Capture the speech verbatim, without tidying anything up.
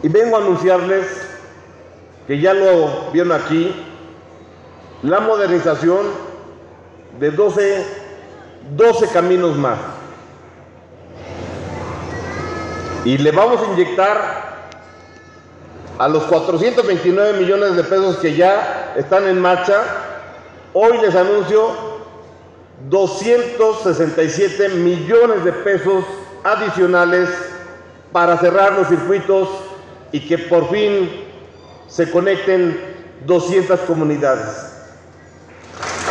Y vengo a anunciarles que ya lo vieron aquí, la modernización de doce, doce caminos más. Y le vamos a inyectar a los cuatrocientos veintinueve millones de pesos que ya están en marcha. Hoy les anuncio doscientos sesenta y siete millones de pesos adicionales para cerrar los circuitos y que por fin se conecten doscientas comunidades.